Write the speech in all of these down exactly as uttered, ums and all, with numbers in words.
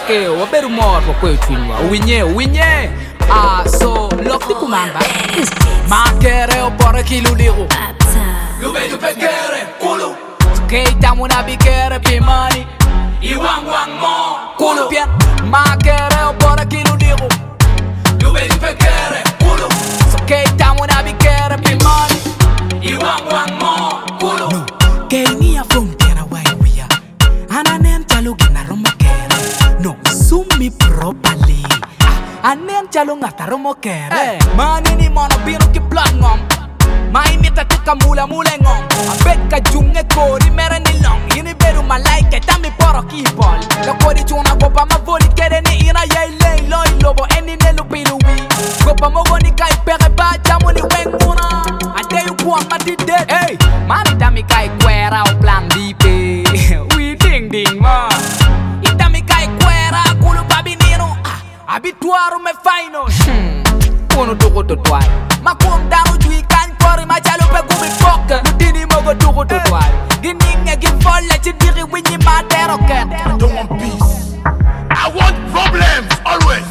ke waberu mor ko kwe chunwa winye winye ah so lokti kumamba makere opore kiluliro lube du pekere kulu keita muna bikere pimani iwang wang mo kulu pian makere opore kiluliro lube du pekere kulu keita muna bikere pimani iwang wang mo kulu Keni ya frontera waiwia Ananen chalo gina roma kere No, sumi properly Anen chalo ngata romo kere Mani ni mono bino ki plot ngom Mai mita tika mula mula ngom Abet ka junge kori mere ni long Ini beru malaike tami poro kipol La kori chuna gopa ma voli kere ni ina yei lei loi lobo eni ne lupilu wi Gopa mogo ni kai pere ba jamu ni wenguna Ade yu kuang mati dead Hey, mani tami kai kwera o plan dipe We ding ding ma Itami kai kwera kulu babi nino Abituaru me faino Uno dugo to twai Ma kum danu jui kan kori ma chalo pe gumi foka Mutini mogo dugo to twai Gininge gifolle chidiri winyi ma dero ket I don't want peace. I want problems always.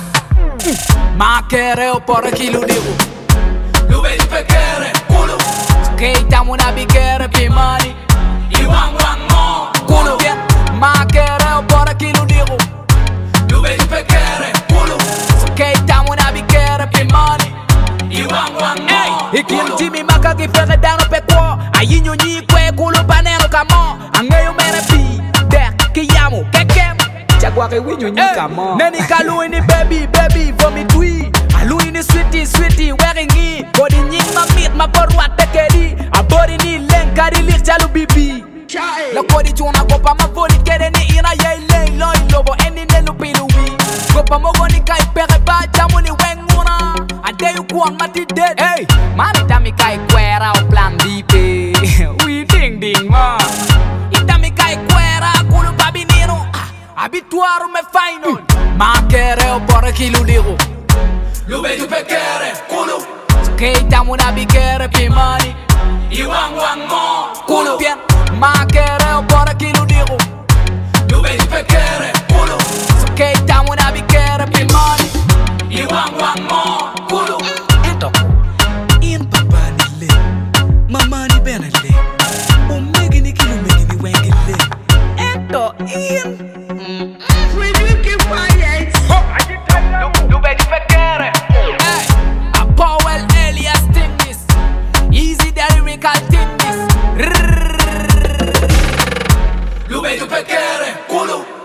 Ma kere opore kilu digu Lube di pekere kulu Keita muna bikere pimani Iwang wang mo kulu Ma kere opore kilu digu Lube di pekere kulu Keita muna bikere pimani Iwang wang mo Ikin jimi maka gifere dano pe kwa Ayinyo nyi kwe kulu panero kamo Angeyo mere pi Dek kiyamu kekem Chagwa ke winyo nyi kamo Neni kalu ini baby baby Vomi tui Alu ini sweetie sweetie wearing i Body nying ma meet ma porwa tekedi A body ni lenkari lir chalu bibi La kodi chuna gopa ma voli kere ni ina yei lei loi lobo eni ne lupilu wi Gopa mogo ni kai pere ba jamu ni wenguna Ade yu kuang mati dead Hey, mani tami kai kwera o plan dipe We ding ding ma Itami kai kwera kulu babi nino Abituaru me faino Ma kere o pore kiluliro Lube du pekere kulu Keita muna bikere pimani Iwang wang mo kulu bien Ma kere opore kiluliro Lube du pekere kulu Keita muna bikere pimani Iwang wang mo kulu Entoko In papa ni le Mama ni bene le Omegi ni kilu megi ni wengi le Ento in Will you keep quiet? Lube du pekere Hey, a Powell Elias Timnis Easy Derry Rical Timnis Lube du pekere kulu